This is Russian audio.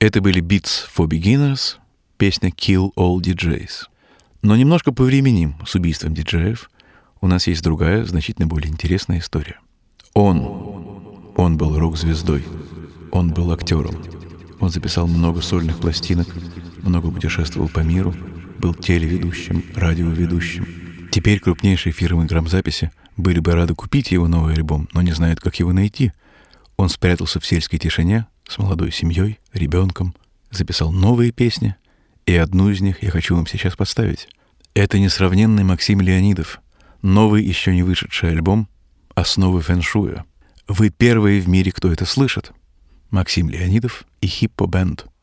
Это были Beats for Beginners, песня Kill All DJs. Но немножко повременим с убийством диджеев. У нас есть другая, значительно более интересная история. Он был рок-звездой. Он был актером. Он записал много сольных пластинок, много путешествовал по миру, был телеведущим, радиоведущим. Теперь крупнейшие фирмы грамзаписи были бы рады купить его новый альбом, но не знают, как его найти. Он спрятался в сельской тишине с молодой семьей, ребенком, записал новые песни, и одну из них я хочу вам сейчас поставить. Это несравненный Максим Леонидов, новый еще не вышедший альбом «Основы фэншуя». Вы первые в мире, кто это слышит. Максим Леонидов и Хиппо Бэнд.